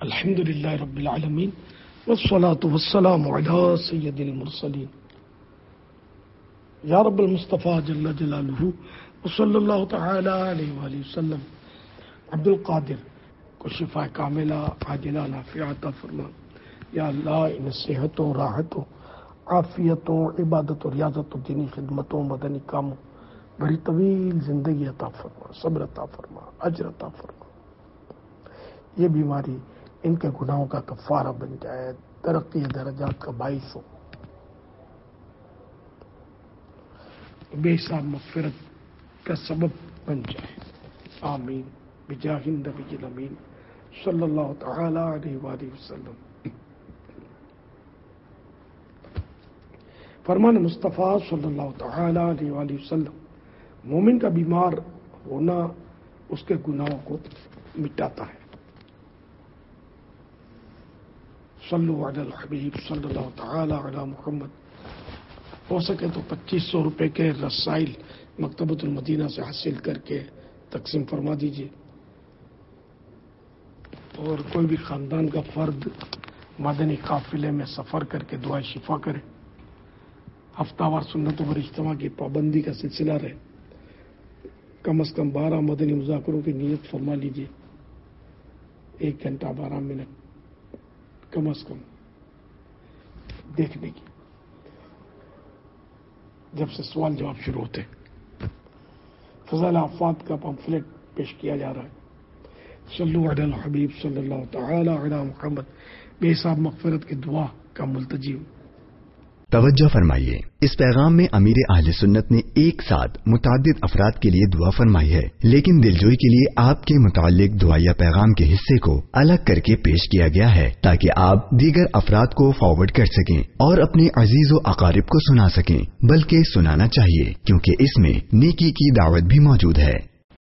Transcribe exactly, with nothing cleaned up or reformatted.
الحمد للہ رب العالمین والصلاة والسلام علی سید المرسلین یا رب المصطفیٰ جل جلالہ وصلی اللہ تعالی علیہ وآلہ وسلم. عبد القادر کو شفا کاملہ عاجلہ نافعہ عطا فرما. یا اللہ ان صحتوں راحتوں عافیتوں عبادت و ریاضت و دینی خدمتوں مدنی کاموں بڑی طویل زندگی عطا فرما، صبر عطا فرما، اجر عطا فرما. یہ بیماری ان کے گناہوں کا کفارہ بن جائے، ترقی درجات کا باعث ہو، بے حساب مغفرت کا سبب بن جائے. آمین بجاہ النبی الامین صلی اللہ تعالی علیہ وآلہ وسلم. فرمان مصطفیٰ صلی اللہ تعالی علیہ وآلہ وسلم، مومن کا بیمار ہونا اس کے گناہوں کو مٹاتا ہے. صلو علی الحبیب صلی اللہ تعالی علی محمد. ہو سکے تو پچیس سو روپے کے رسائل مکتبۃ المدینہ سے حاصل کر کے تقسیم فرما دیجیے. اور کوئی بھی خاندان کا فرد مدنی قافلے میں سفر کر کے دعائیں شفا کرے. ہفتہ وار سنتوں پر اجتماع کی پابندی کا سلسلہ رہے. کم از کم بارہ مدنی مذاکروں کی نیت فرما لیجیے. ایک گھنٹہ بارہ منٹ کم از کم دیکھنے کی، جب سے سوال جواب شروع ہوتے. فضائل آفات کا پمفلٹ پیش کیا جا رہا ہے. صلو علی الحبیب صلی اللہ تعالی علی محمد. بے حساب مغفرت کی دعا کا ملتجی ہوں. توجہ فرمائیے، اس پیغام میں امیر اہل سنت نے ایک ساتھ متعدد افراد کے لیے دعا فرمائی ہے، لیکن دلجوئی کے لیے آپ کے متعلق دعائیہ پیغام کے حصے کو الگ کر کے پیش کیا گیا ہے تاکہ آپ دیگر افراد کو فارورڈ کر سکیں اور اپنے عزیز و اقارب کو سنا سکیں. بلکہ سنانا چاہیے کیونکہ اس میں نیکی کی دعوت بھی موجود ہے.